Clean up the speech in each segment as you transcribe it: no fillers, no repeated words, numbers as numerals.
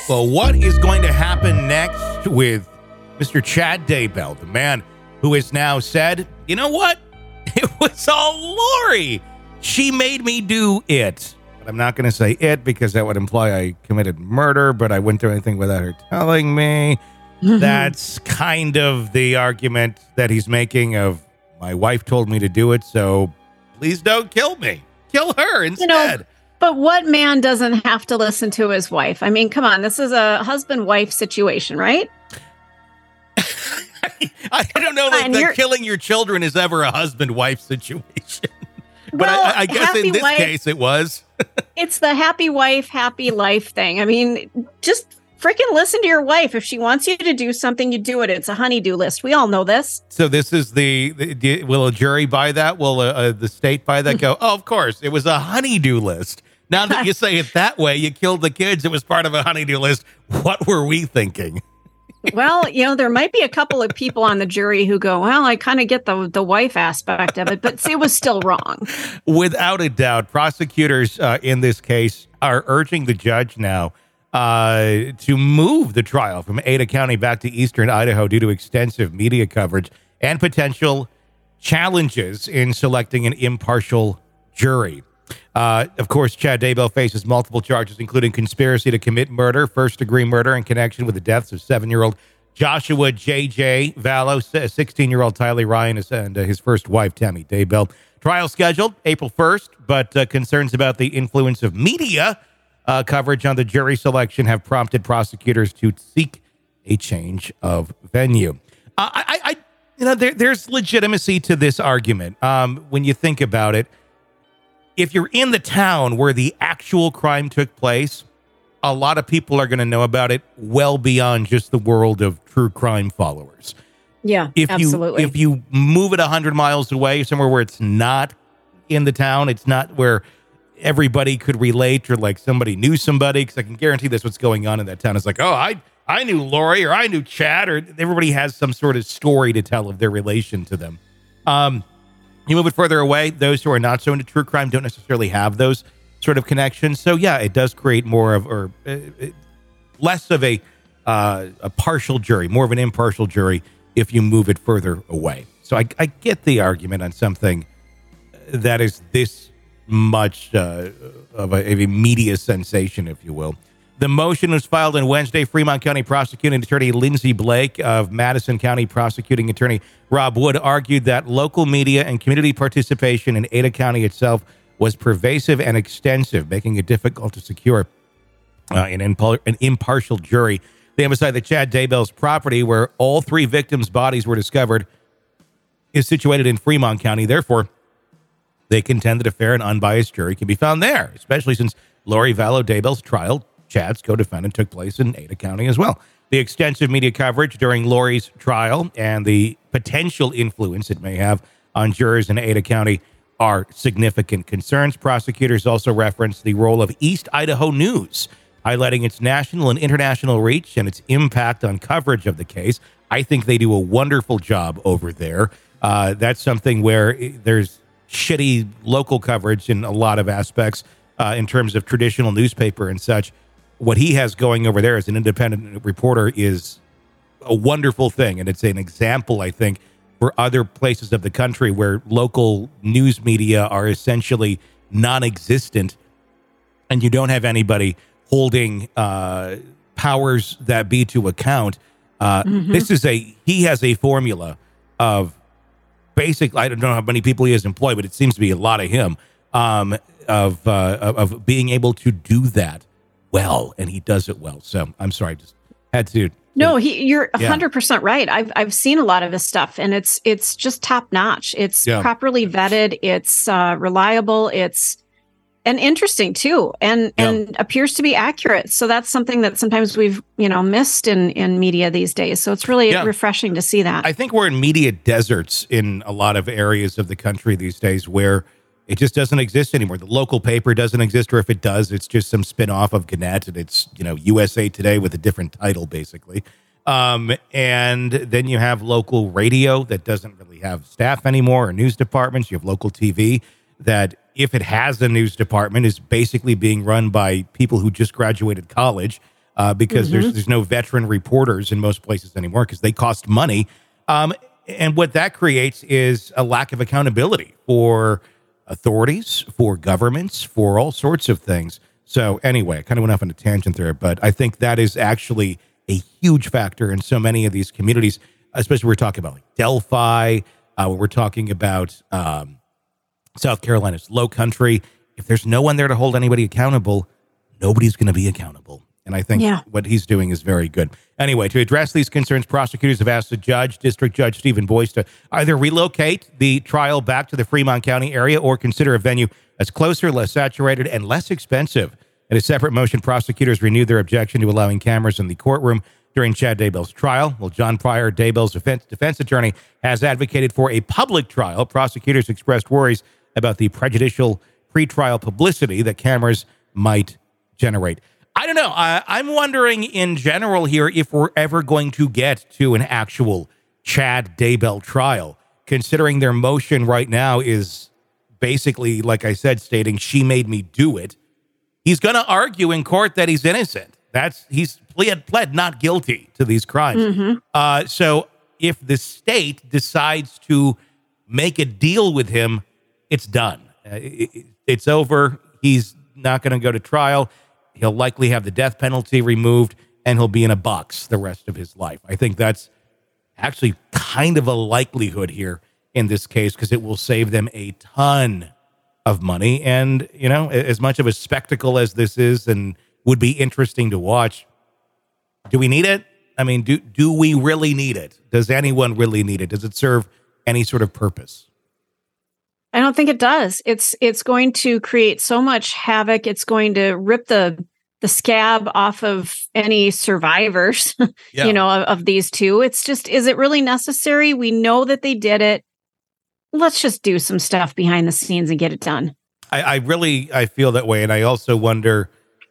Well, what is going to happen next with Mr. Chad Daybell, the man who has now said, you know what? It was all Lori. She made me do it. But I'm not going to say it because that would imply I committed murder, but I wouldn't do anything without her telling me. That's kind of the argument that he's making of my wife told me to do it, so please don't kill me. Kill her instead. But what man doesn't have to listen to his wife? I mean, come on, this is a husband-wife situation, right? I don't know that killing your children is ever a husband-wife situation. But I guess in this case it was. It's the happy wife, happy life thing. I mean, just freaking listen to your wife. If she wants you to do something, you do it. It's a honey-do list. We all know this. So this is will a jury buy that? Will the state buy that? Go, oh, of course. It was a honey-do list. Now that you say it that way, you killed the kids. It was part of a honey-do list. What were we thinking? Well, there might be a couple of people on the jury who go, well, I kind of get the wife aspect of it, but it was still wrong. Without a doubt, prosecutors in this case are urging the judge now to move the trial from Ada County back to eastern Idaho due to extensive media coverage and potential challenges in selecting an impartial jury. Of course, Chad Daybell faces multiple charges, including conspiracy to commit murder, first-degree murder in connection with the deaths of 7-year-old Joshua J.J. Vallow, 16-year-old Tylee Ryan, and his first wife, Tammy Daybell. Trial scheduled April 1st, but concerns about the influence of media coverage on the jury selection have prompted prosecutors to seek a change of venue. There's legitimacy to this argument when you think about it. If you're in the town where the actual crime took place, a lot of people are going to know about it well beyond just the world of true crime followers. Yeah, absolutely. If you move it 100 miles away, somewhere where it's not in the town, it's not where everybody could relate or like somebody knew somebody, because I can guarantee that's what's going on in that town. It's like, oh, I knew Lori or I knew Chad, or everybody has some sort of story to tell of their relation to them. You move it further away, those who are not so into true crime don't necessarily have those sort of connections. So, yeah, it does create more of, or less of a partial jury, more of an impartial jury if you move it further away. So I get the argument on something that is this much of a media sensation, if you will. The motion was filed on Wednesday. Fremont County Prosecuting Attorney Lindsay Blake of Madison County Prosecuting Attorney Rob Wood argued that local media and community participation in Ada County itself was pervasive and extensive, making it difficult to secure an impartial jury. They emphasized that Chad Daybell's property, where all 3 victims' bodies were discovered, is situated in Fremont County. Therefore, they contend that a fair and unbiased jury can be found there, especially since Lori Vallow Daybell's trial, Chad's co-defendant, took place in Ada County as well. The extensive media coverage during Lori's trial and the potential influence it may have on jurors in Ada County are significant concerns. Prosecutors also referenced the role of East Idaho News, highlighting its national and international reach and its impact on coverage of the case. I think they do a wonderful job over there. That's something where there's shitty local coverage in a lot of aspects in terms of traditional newspaper and such. What he has going over there as an independent reporter is a wonderful thing. And it's an example, I think, for other places of the country where local news media are essentially non-existent and you don't have anybody holding powers that be to account. He has a formula of basic, I don't know how many people he has employed, but it seems to be a lot of him, of being able to do that well, and he does it well. So I'm sorry, just had to. No, you're 100% right. I've seen a lot of his stuff, and it's just top notch. It's properly vetted. It's reliable. It's and interesting too, and appears to be accurate. So that's something that sometimes we've missed in media these days. So it's really refreshing to see that. I think we're in media deserts in a lot of areas of the country these days where it just doesn't exist anymore. The local paper doesn't exist, or if it does, it's just some spin-off of Gannett, and it's, USA Today with a different title, basically. And then you have local radio that doesn't really have staff anymore, or news departments. You have local TV that, if it has a news department, is basically being run by people who just graduated college. because there's no veteran reporters in most places anymore because they cost money. And what that creates is a lack of accountability for authorities, for governments, for all sorts of things. So anyway, I kind of went off on a tangent there, but I think that is actually a huge factor in so many of these communities, especially we're talking about like Delphi, when we're talking about South Carolina's Low Country. If there's no one there to hold anybody accountable, nobody's going to be accountable. And I think what he's doing is very good. Anyway, to address these concerns, prosecutors have asked the judge, District Judge Stephen Boyce, to either relocate the trial back to the Fremont County area or consider a venue that's closer, less saturated, and less expensive. In a separate motion, prosecutors renewed their objection to allowing cameras in the courtroom during Chad Daybell's trial. Well, John Pryor, Daybell's defense attorney, has advocated for a public trial. Prosecutors expressed worries about the prejudicial pretrial publicity that cameras might generate. I don't know. I'm wondering in general here if we're ever going to get to an actual Chad Daybell trial, considering their motion right now is basically, like I said, stating she made me do it. He's going to argue in court that he's innocent. He's pled not guilty to these crimes. So if the state decides to make a deal with him, it's done. It's over. He's not going to go to trial. He'll likely have the death penalty removed, and he'll be in a box the rest of his life. I think that's actually kind of a likelihood here in this case because it will save them a ton of money. And, you know, as much of a spectacle as this is and would be interesting to watch, do we need it? I mean, do we really need it? Does anyone really need it? Does it serve any sort of purpose? I don't think it does. It's going to create so much havoc. It's going to rip the scab off of any survivors, you know, of these two. It's just, is it really necessary? We know that they did it. Let's just do some stuff behind the scenes and get it done. I feel that way. And I also wonder,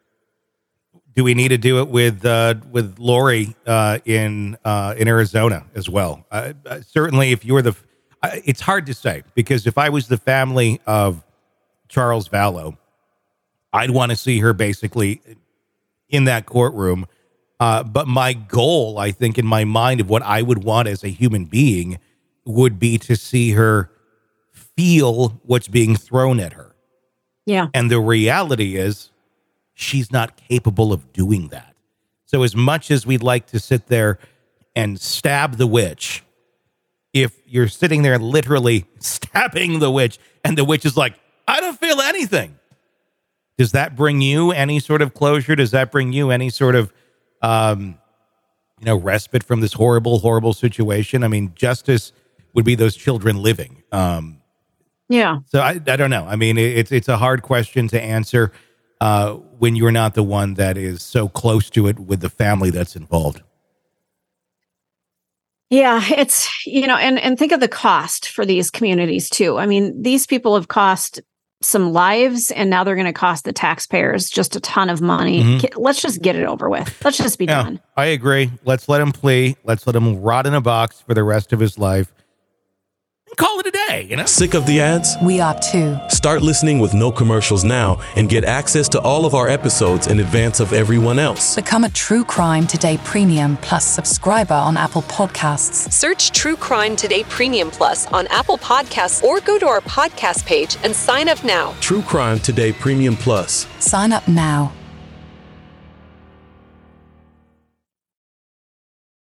do we need to do it with Lori in Arizona as well? Certainly if you're it's hard to say, because if I was the family of Charles Vallow, I'd want to see her basically in that courtroom. But my goal, I think, in my mind of what I would want as a human being would be to see her feel what's being thrown at her. Yeah. And the reality is she's not capable of doing that. So as much as we'd like to sit there and stab the witch, if you're sitting there literally stabbing the witch and the witch is like, I don't feel anything, does that bring you any sort of closure? Does that bring you any sort of, respite from this horrible, horrible situation? I mean, justice would be those children living. Yeah. So I don't know. I mean, it's a hard question to answer when you're not the one that is so close to it with the family that's involved. Yeah, it's, and think of the cost for these communities too. I mean, these people have cost some lives, and now they're going to cost the taxpayers just a ton of money. Mm-hmm. Let's just get it over with. Let's just be done. I agree. Let's let him plea. Let's let him rot in a box for the rest of his life. Call it a day, Sick of the ads? We are too. Start listening with no commercials now and get access to all of our episodes in advance of everyone else. Become a True Crime Today Premium Plus subscriber on Apple Podcasts. Search True Crime Today Premium Plus on Apple Podcasts or go to our podcast page and sign up now. True Crime Today Premium Plus. Sign up now.